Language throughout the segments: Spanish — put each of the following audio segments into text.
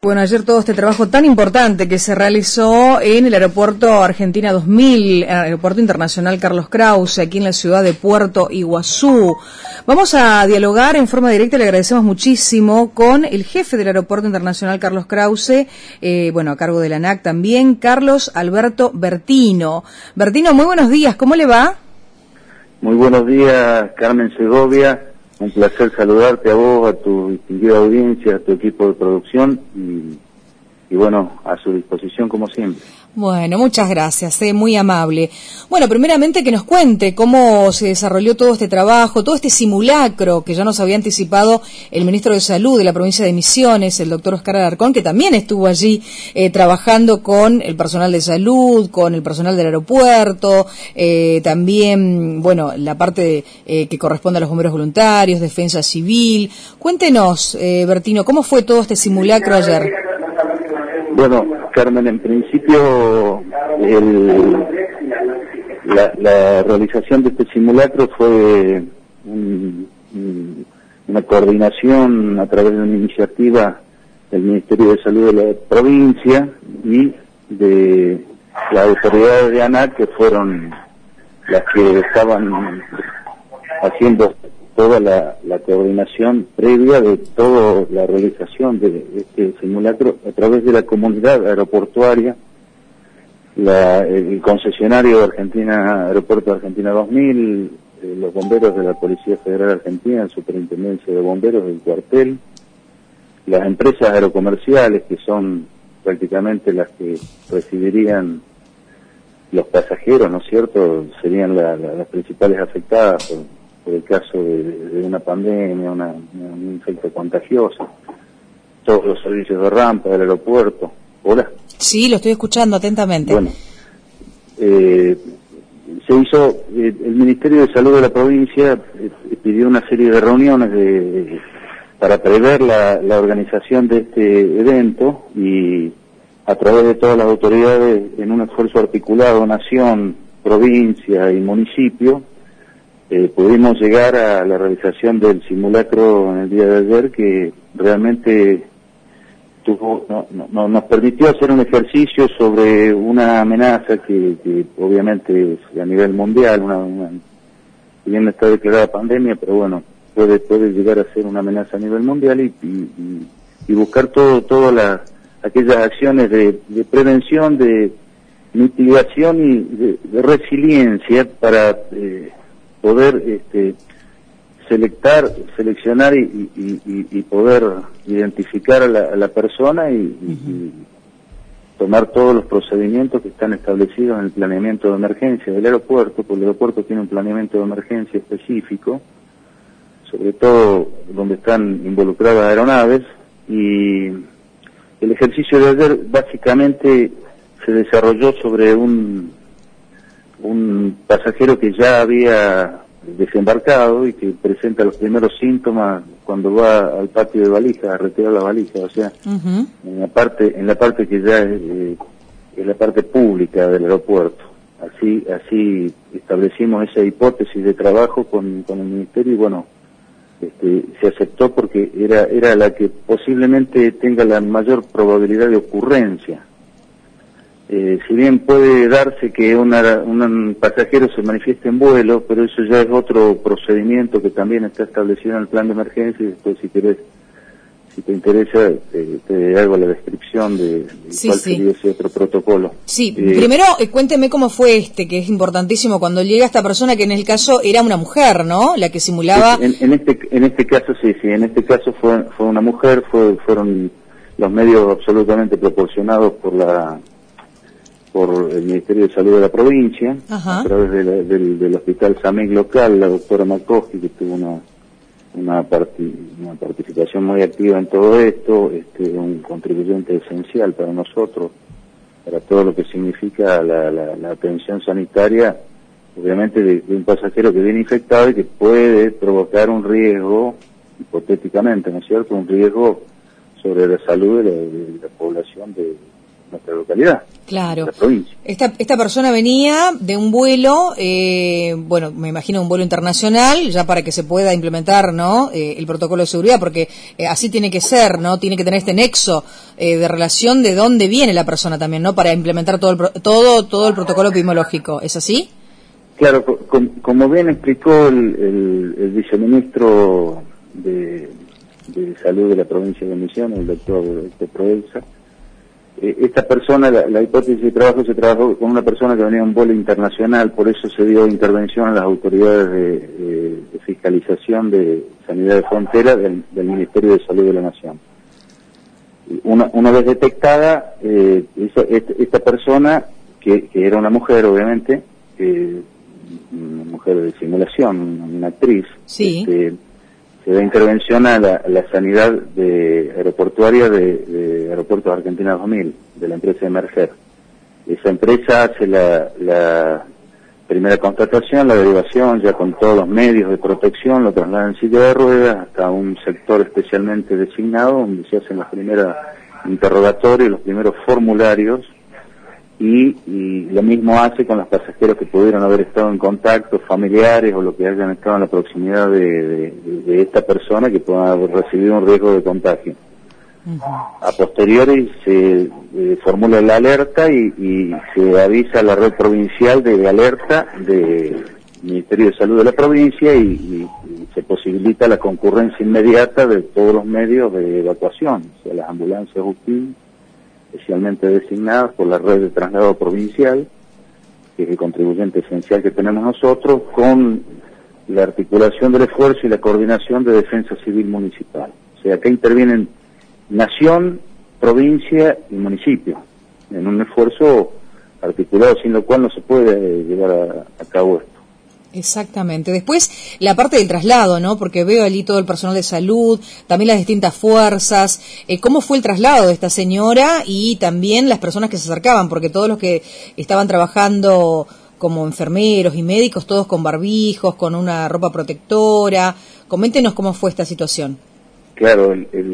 Bueno, ayer todo este trabajo tan importante que se realizó en el aeropuerto Argentina 2000, aeropuerto internacional Carlos Krause, aquí en la ciudad de Puerto Iguazú. Vamos a dialogar en forma directa, le agradecemos muchísimo, con el jefe del aeropuerto internacional Carlos Krause, a cargo de la ANAC también, Carlos Alberto Bertino. Bertino, muy buenos días, ¿cómo le va? Muy buenos días, Carmen Segovia. Un placer saludarte a vos, a tu distinguida audiencia, a tu equipo de producción y bueno, a su disposición como siempre. Bueno, muchas gracias, muy amable. Bueno, primeramente que nos cuente cómo se desarrolló todo este trabajo, todo este simulacro que ya nos había anticipado el ministro de Salud de la provincia de Misiones, el doctor Oscar Alarcón, que también estuvo allí trabajando con el personal de salud, con el personal del aeropuerto, también, bueno, la parte que corresponde a los bomberos voluntarios, defensa civil. Cuéntenos, Bertino, ¿cómo fue todo este simulacro ayer? Bueno, Carmen, en principio la realización de este simulacro fue una coordinación a través de una iniciativa del Ministerio de Salud de la provincia y de las autoridades de ANAC, que fueron las que estaban haciendo toda la coordinación previa de toda la realización de este simulacro a través de la comunidad aeroportuaria, el concesionario de Argentina, Aeropuerto Argentina 2000, los bomberos de la Policía Federal Argentina, la Superintendencia de Bomberos del cuartel, las empresas aerocomerciales, que son prácticamente las que recibirían los pasajeros, ¿no es cierto?, serían las principales afectadas por el caso de una pandemia, un infecto contagioso, todos los servicios de rampa del aeropuerto. ¿Hola? Sí, lo estoy escuchando atentamente. Bueno, se hizo, el Ministerio de Salud de la provincia pidió una serie de reuniones para prever la organización de este evento, y a través de todas las autoridades, en un esfuerzo articulado, nación, provincia y municipio, pudimos llegar a la realización del simulacro en el día de ayer, que realmente nos permitió hacer un ejercicio sobre una amenaza que obviamente es a nivel mundial, si bien está declarada pandemia, pero bueno, puede llegar a ser una amenaza a nivel mundial, y buscar todas aquellas acciones de prevención, de mitigación y de resiliencia para poder seleccionar y poder identificar a la persona y tomar todos los procedimientos que están establecidos en el planeamiento de emergencia del aeropuerto, porque el aeropuerto tiene un planeamiento de emergencia específico, sobre todo donde están involucradas aeronaves, y el ejercicio de ayer básicamente se desarrolló sobre un pasajero que ya había desembarcado y que presenta los primeros síntomas cuando va al patio de valija a retirar la valija, o sea, en la parte que ya es la parte pública del aeropuerto. Así establecimos esa hipótesis de trabajo con el ministerio, y bueno, se aceptó porque era la que posiblemente tenga la mayor probabilidad de ocurrencia. Si bien puede darse que un pasajero se manifieste en vuelo, pero eso ya es otro procedimiento que también está establecido en el plan de emergencia, y después si te interesa, te hago la descripción de cuál sería ese otro protocolo. Sí, primero cuénteme cómo fue que es importantísimo, cuando llega esta persona, que en el caso era una mujer, ¿no?, la que simulaba. En este caso sí, en este caso fue una mujer, fueron los medios absolutamente proporcionados por el Ministerio de Salud de la provincia, a través del hospital SAMIC local, la doctora Makoski, que tuvo una participación muy activa en todo esto, un contribuyente esencial para nosotros, para todo lo que significa la atención sanitaria, obviamente de un pasajero que viene infectado y que puede provocar un riesgo, hipotéticamente, ¿no es cierto?, un riesgo sobre la salud de la población de nuestra localidad. Claro. la provincia. Esta persona venía de un vuelo, bueno, me imagino un vuelo internacional, ya para que se pueda implementar, ¿no? El protocolo de seguridad, porque así tiene que ser, ¿no? Tiene que tener este nexo de relación de dónde viene la persona también, ¿no? Para implementar todo el protocolo epidemiológico. ¿Es así? Claro, como bien explicó el viceministro de Salud de la provincia de Misiones, el doctor Proenza, esta persona, la hipótesis de trabajo, se trabajó con una persona que venía en un vuelo internacional, por eso se dio intervención a las autoridades de fiscalización de sanidad de frontera del Ministerio de Salud de la Nación. Una vez detectada, esta persona, que era una mujer obviamente, una mujer de simulación, una actriz, sí. Se da intervención a la sanidad aeroportuaria de Aeropuertos Argentina 2000, de la empresa Emerger. Esa empresa hace la primera constatación, la derivación, ya con todos los medios de protección, lo traslada en silla de ruedas hasta un sector especialmente designado, donde se hacen los primeros interrogatorios, los primeros formularios, y lo mismo hace con los pasajeros que pudieron haber estado en contacto, familiares o lo que hayan estado en la proximidad de esta persona que pueda haber recibido un riesgo de contagio. A posteriori se formula la alerta y se avisa a la red provincial de alerta del Ministerio de Salud de la provincia y se posibilita la concurrencia inmediata de todos los medios de evacuación, o sea, las ambulancias UTI, especialmente designadas por la red de traslado provincial, que es el contribuyente esencial que tenemos nosotros, con la articulación del esfuerzo y la coordinación de defensa civil municipal. O sea, acá intervienen nación, provincia y municipio, en un esfuerzo articulado, sin lo cual no se puede llevar a cabo esto. Exactamente. Después, la parte del traslado, ¿no? Porque veo allí todo el personal de salud, también las distintas fuerzas. ¿Cómo fue el traslado de esta señora y también las personas que se acercaban? Porque todos los que estaban trabajando como enfermeros y médicos, todos con barbijos, con una ropa protectora. Coméntenos cómo fue esta situación. Claro,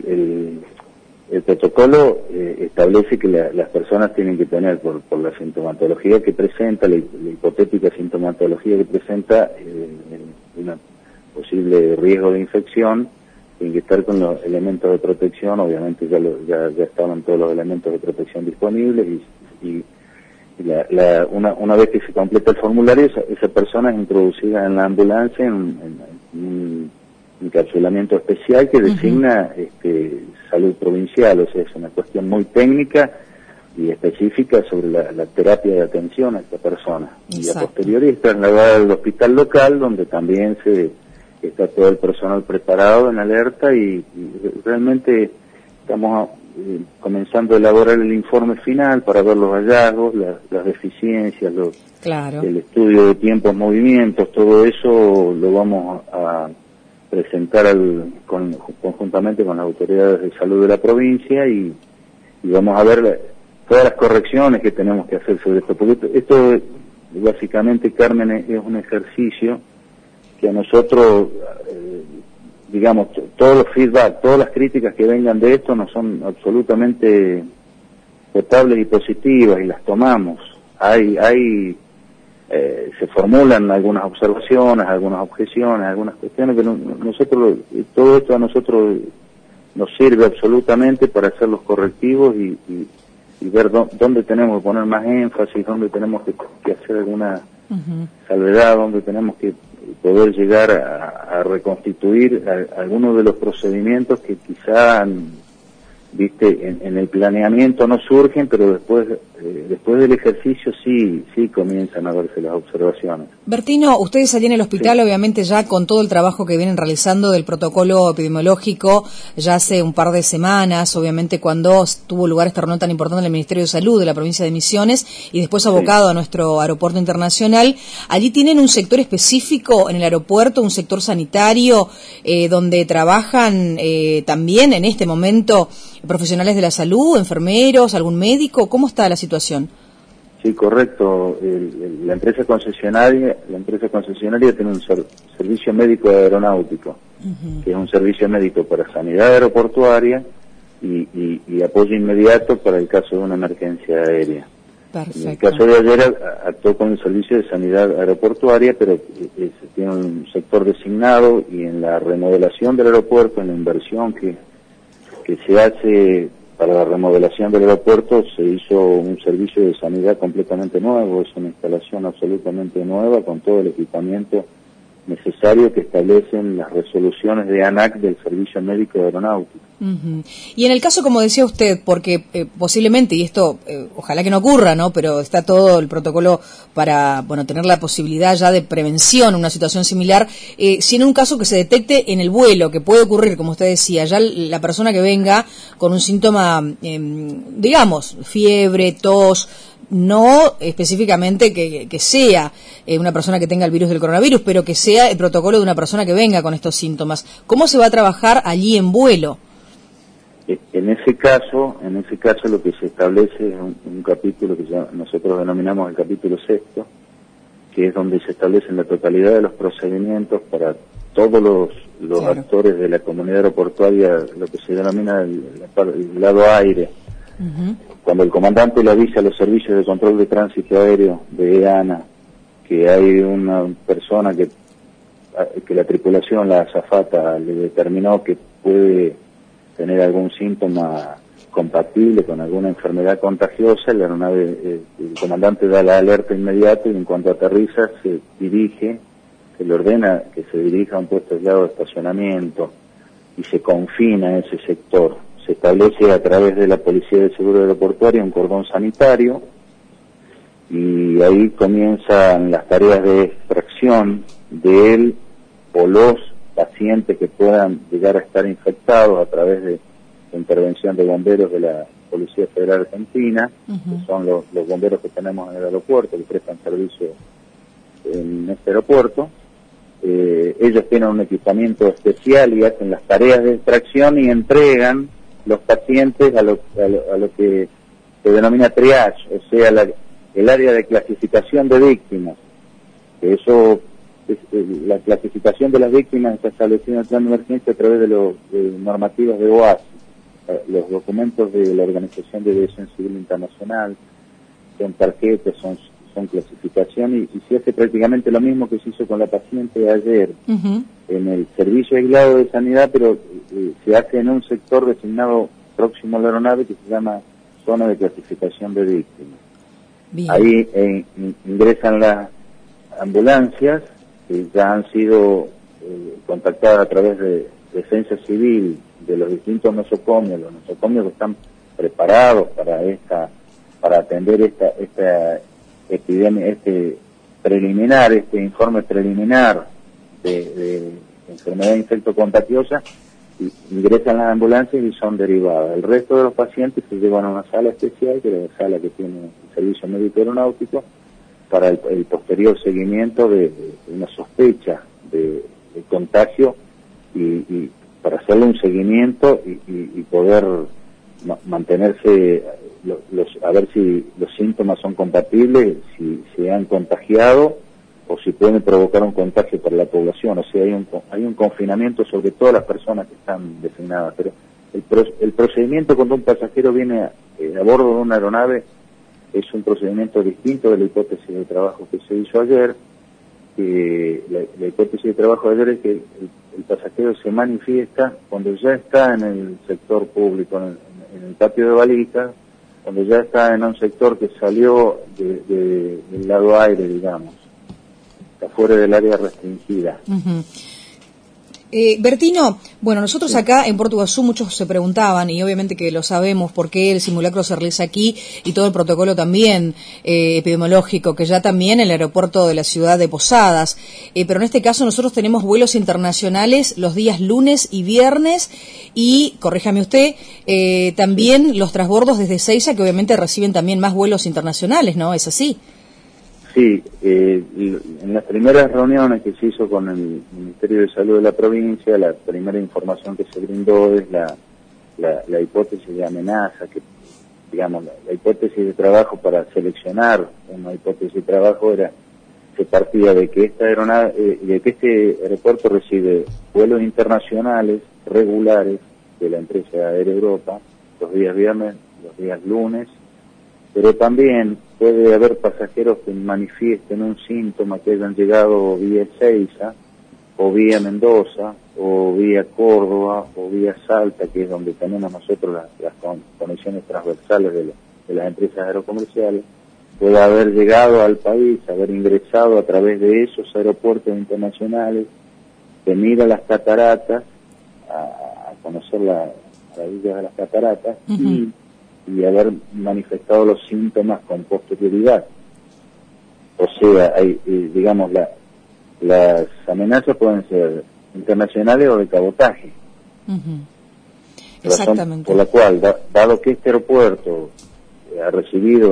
el protocolo establece que las personas tienen que tener, por la sintomatología que presenta, la hipotética sintomatología que presenta, una posible riesgo de infección, tienen que estar con los elementos de protección. Obviamente ya estaban todos los elementos de protección disponibles y una vez que se completa el formulario, esa persona es introducida en la ambulancia en un encapsulamiento especial que designa salud provincial. O sea, es una cuestión muy técnica y específica sobre la terapia de atención a esta persona. Exacto. Y a posteriori es trasladada al hospital local, donde también está todo el personal preparado en alerta y realmente estamos comenzando a elaborar el informe final para ver los hallazgos, las deficiencias, claro, el estudio de tiempos, movimientos, todo eso lo vamos a presentar conjuntamente con las autoridades de salud de la provincia y vamos a ver todas las correcciones que tenemos que hacer sobre esto, porque esto básicamente, Carmen, es un ejercicio que a nosotros, digamos, todos los feedback, todas las críticas que vengan de esto no son absolutamente potables y positivas y las tomamos. Se formulan algunas observaciones, algunas objeciones, algunas cuestiones, pero todo esto a nosotros nos sirve absolutamente para hacer los correctivos y ver dónde tenemos que poner más énfasis, dónde tenemos que hacer alguna salvedad, dónde tenemos que poder llegar a reconstituir algunos de los procedimientos que quizá en el planeamiento no surgen, pero después del ejercicio sí comienzan a verse las observaciones. Bertino, ustedes allí en el hospital, sí, obviamente ya con todo el trabajo que vienen realizando del protocolo epidemiológico ya hace un par de semanas, obviamente cuando tuvo lugar esta reunión tan importante en el Ministerio de Salud de la provincia de Misiones y después abocado, sí, a nuestro aeropuerto internacional, allí tienen un sector específico en el aeropuerto, un sector sanitario donde trabajan también en este momento profesionales de la salud, enfermeros, algún médico. ¿Cómo está la situación? Sí, correcto. La empresa concesionaria tiene un servicio médico aeronáutico, que es un servicio médico para sanidad aeroportuaria y apoyo inmediato para el caso de una emergencia aérea. Perfecto. En el caso de ayer actuó con el Servicio de Sanidad Aeroportuaria, pero se tiene un sector designado, y en la remodelación del aeropuerto, en la inversión que se hace para la remodelación del aeropuerto, se hizo un servicio de sanidad completamente nuevo. Es una instalación absolutamente nueva con todo el equipamiento necesario que establecen las resoluciones de ANAC del Servicio Médico Aeronáutico. Y en el caso, como decía usted, porque posiblemente, y esto ojalá que no ocurra, ¿no? Pero está todo el protocolo para, bueno, tener la posibilidad ya de prevención en una situación similar, si en un caso que se detecte en el vuelo, que puede ocurrir, como usted decía, ya la persona que venga con un síntoma, digamos, fiebre, tos, no específicamente que sea una persona que tenga el virus del coronavirus, pero que sea el protocolo de una persona que venga con estos síntomas. ¿Cómo se va a trabajar allí en vuelo? En ese caso lo que se establece es un capítulo que nosotros denominamos el capítulo sexto, que es donde se establecen la totalidad de los procedimientos para todos los claro. actores de la comunidad aeroportuaria, lo que se denomina el lado aire. Cuando el comandante le avisa a los servicios de control de tránsito aéreo de EANA que hay una persona que la tripulación, la azafata, le determinó que puede tener algún síntoma compatible con alguna enfermedad contagiosa, la aeronave, el comandante da la alerta inmediata, y en cuanto aterriza se le ordena que se dirija a un puesto aislado de estacionamiento y se confina ese sector. Se establece a través de la Policía de Seguro Aeroportuario un cordón sanitario, y ahí comienzan las tareas de extracción de él o los pacientes que puedan llegar a estar infectados a través de la intervención de bomberos de la Policía Federal Argentina, que son los bomberos que tenemos en el aeropuerto, que prestan servicio en este aeropuerto. Ellos tienen un equipamiento especial y hacen las tareas de extracción y entregan los pacientes a lo que se denomina triage, o sea, el área de clasificación de víctimas. Eso la clasificación de las víctimas está establecida en el plan de emergencia a través de los normativas de OASI, los documentos de la Organización de Aviación Civil Internacional, son tarjetas, son clasificación, y se hace prácticamente lo mismo que se hizo con la paciente de ayer en el servicio aislado de sanidad, pero se hace en un sector designado próximo a la aeronave que se llama zona de clasificación de víctimas. Bien. Ahí ingresan las ambulancias que ya han sido contactadas a través de Defensa Civil, de los distintos nosocomios, los nosocomios que están preparados para atender esta epidemia, este informe preliminar de enfermedad infectocontagiosa. Ingresan las ambulancias y son derivadas. El resto de los pacientes se llevan a una sala especial, que es la sala que tiene el Servicio Médico Aeronáutico, para el posterior seguimiento de una sospecha de contagio, y para hacerle un seguimiento y poder mantenerse, a ver si los síntomas son compatibles, si se han contagiado o si pueden provocar un contagio para la población. O sea, hay un confinamiento sobre todas las personas que están designadas, pero el procedimiento cuando un pasajero viene a bordo de una aeronave es un procedimiento distinto de la hipótesis de trabajo que se hizo ayer. La hipótesis de trabajo de ayer es que el pasajero se manifiesta cuando ya está en el sector público, en el patio de valijas, cuando ya está en un sector que salió del lado aire, digamos, está fuera del área restringida. Bertino, bueno, nosotros acá en Puerto Iguazú muchos se preguntaban, y obviamente que lo sabemos, por qué el simulacro se realiza aquí y todo el protocolo también epidemiológico, que ya también en el aeropuerto de la ciudad de Posadas, pero en este caso nosotros tenemos vuelos internacionales los días lunes y viernes, y, corríjame usted, también los transbordos desde Ezeiza, que obviamente reciben también más vuelos internacionales, ¿no? ¿Es así? Sí, en las primeras reuniones que se hizo con el Ministerio de Salud de la provincia, la primera información que se brindó es la hipótesis de amenaza, que, digamos, la hipótesis de trabajo para seleccionar una hipótesis de trabajo se partía de que este aeropuerto recibe vuelos internacionales regulares de la empresa Air Europa los días viernes, los días lunes pero también puede haber pasajeros que manifiesten un síntoma, que hayan llegado vía Ezeiza, o vía Mendoza, o vía Córdoba, o vía Salta, que es donde tenemos nosotros las conexiones transversales de las empresas aerocomerciales, puede haber llegado al país, haber ingresado a través de esos aeropuertos internacionales, venir a las cataratas, a conocer la villa de las cataratas, y haber manifestado los síntomas con posterioridad. O sea, hay, digamos, las amenazas pueden ser internacionales o de cabotaje. Exactamente. Por la cual, dado que este aeropuerto ha recibido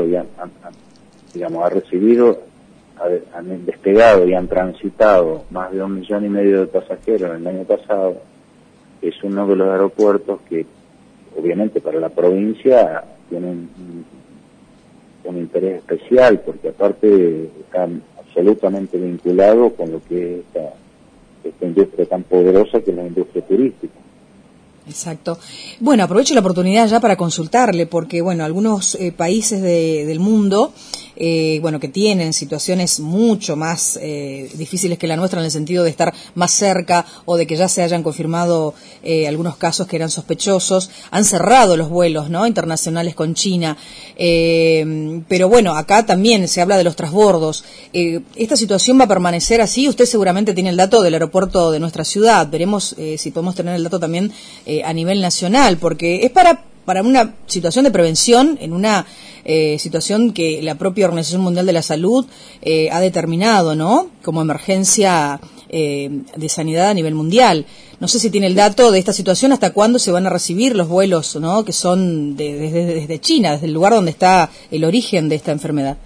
han despegado y han transitado más de 1,5 millones de pasajeros el año pasado, es uno de los aeropuertos que obviamente para la provincia tiene un interés especial, porque aparte está absolutamente vinculado con lo que es esta industria tan poderosa que es la industria turística. Exacto. Bueno, aprovecho la oportunidad ya para consultarle, porque bueno, algunos países del mundo, que tienen situaciones mucho más difíciles que la nuestra en el sentido de estar más cerca o de que ya se hayan confirmado algunos casos que eran sospechosos, han cerrado los vuelos, ¿no?, internacionales con China. Pero bueno, acá también se habla de los transbordos. ¿Esta situación va a permanecer así? Usted seguramente tiene el dato del aeropuerto de nuestra ciudad. Veremos si podemos tener el dato también a nivel nacional, porque es para una situación de prevención, en una situación que la propia Organización Mundial de la Salud ha determinado, ¿no?, como emergencia de sanidad a nivel mundial. No sé si tiene el dato de esta situación, hasta cuándo se van a recibir los vuelos, ¿no?, que son desde China, desde el lugar donde está el origen de esta enfermedad.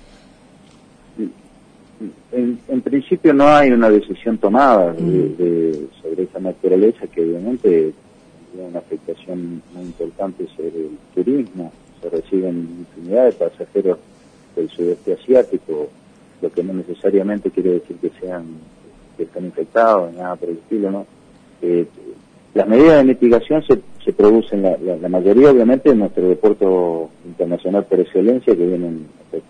En principio no hay una decisión tomada sobre esa naturaleza, que obviamente tiene una afectación muy importante sobre el turismo. Se reciben infinidad de pasajeros del sudeste asiático, lo que no necesariamente quiere decir que están infectados, nada por el estilo, ¿no? Las medidas de mitigación se producen, la mayoría obviamente en nuestro aeropuerto internacional por excelencia, que vienen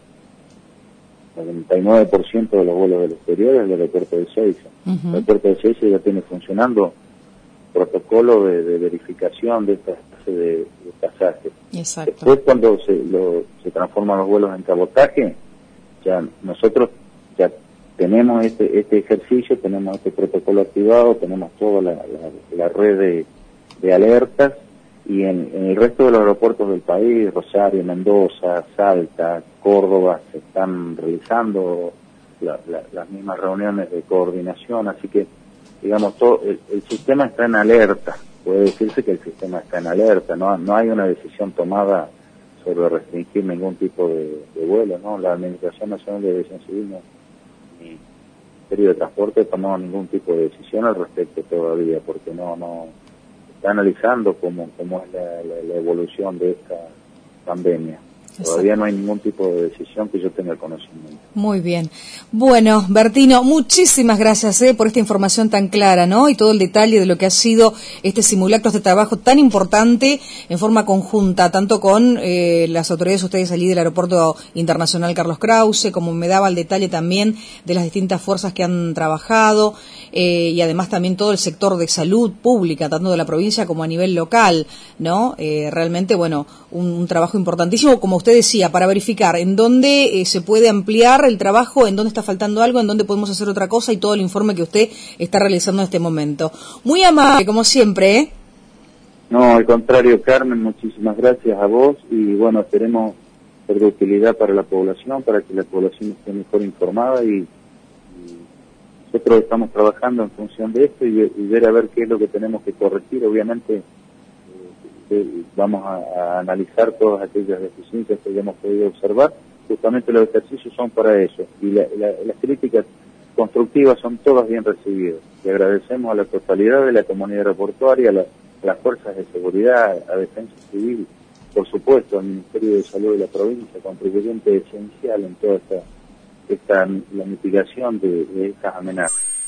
el 99% de los vuelos del exterior es el aeropuerto de Ezeiza. El aeropuerto de Ezeiza ya tiene funcionando protocolo de verificación de esta clase de pasajes. Exacto. Después, cuando se transforman los vuelos en cabotaje, ya nosotros ya tenemos este ejercicio, tenemos este protocolo activado, tenemos toda la red de alertas, y en el resto de los aeropuertos del país, Rosario, Mendoza, Salta, Córdoba, se están realizando las mismas reuniones de coordinación, así que digamos, todo el sistema está en alerta. Puede decirse que el sistema está en alerta, no hay una decisión tomada sobre restringir ningún tipo de vuelo, ¿no? La Administración Nacional de Aviación Civil ni el Ministerio de Transporte tomó ningún tipo de decisión al respecto todavía, porque no está analizando cómo es la evolución de esta pandemia. Todavía no hay ningún tipo de decisión que yo tenga conocimiento. Muy bien. Bueno, Bertino, muchísimas gracias por esta información tan clara, ¿no? Y todo el detalle de lo que ha sido este simulacro de trabajo tan importante en forma conjunta, tanto con las autoridades, ustedes allí del Aeropuerto Internacional Carlos Krause, como me daba el detalle también de las distintas fuerzas que han trabajado, y además también todo el sector de salud pública, tanto de la provincia como a nivel local, ¿no? Realmente, bueno, un trabajo importantísimo, como usted decía, para verificar en dónde se puede ampliar el trabajo, en dónde está faltando algo, en dónde podemos hacer otra cosa, y todo el informe que usted está realizando en este momento. Muy amable, como siempre, ¿eh? No, al contrario, Carmen, muchísimas gracias a vos, y bueno, esperemos ser de utilidad para la población, para que la población esté mejor informada, y nosotros estamos trabajando en función de esto y ver a ver qué es lo que tenemos que corregir. Obviamente vamos a analizar todas aquellas deficiencias que hayamos podido observar. Justamente los ejercicios son para eso, y las críticas constructivas son todas bien recibidas. Le agradecemos a la totalidad de la comunidad aeroportuaria, a las fuerzas de seguridad, a Defensa Civil, por supuesto al Ministerio de Salud de la provincia, contribuyente esencial en toda la mitigación de estas amenazas.